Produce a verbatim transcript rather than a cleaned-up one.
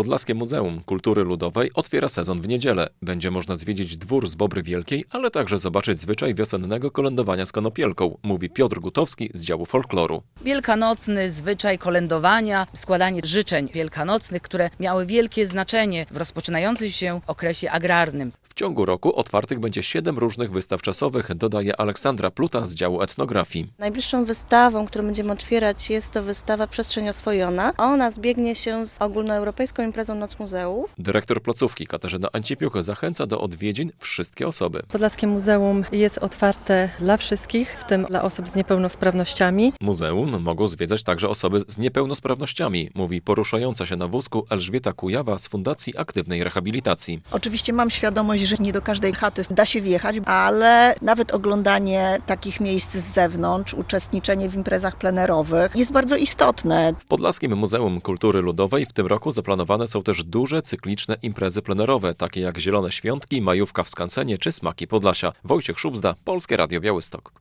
Podlaskie Muzeum Kultury Ludowej otwiera sezon w niedzielę. Będzie można zwiedzić dwór z Bobry Wielkiej, ale także zobaczyć zwyczaj wiosennego kolędowania z konopielką, mówi Piotr Gutowski z działu folkloru. Wielkanocny zwyczaj kolędowania, składanie życzeń wielkanocnych, które miały wielkie znaczenie w rozpoczynającym się okresie agrarnym. W ciągu roku otwartych będzie siedem różnych wystaw czasowych, dodaje Aleksandra Pluta z działu etnografii. Najbliższą wystawą, którą będziemy otwierać, jest to wystawa Przestrzeń Oswojona. Ona zbiegnie się z ogólnoeuropejską imprezą Noc Muzeów. Dyrektor placówki Katarzyna Anciepiuch zachęca do odwiedzin wszystkie osoby. Podlaskie Muzeum jest otwarte dla wszystkich, w tym dla osób z niepełnosprawnościami. Muzeum mogą zwiedzać także osoby z niepełnosprawnościami, mówi poruszająca się na wózku Elżbieta Kujawa z Fundacji Aktywnej Rehabilitacji. Oczywiście mam świadomość, że nie do każdej chaty da się wjechać, ale nawet oglądanie takich miejsc z zewnątrz, uczestniczenie w imprezach plenerowych jest bardzo istotne. W Podlaskim Muzeum Kultury Ludowej w tym roku zaplanowane są też duże cykliczne imprezy plenerowe, takie jak Zielone Świątki, Majówka w Skansenie czy Smaki Podlasia. Wojciech Szubzda, Polskie Radio Białystok.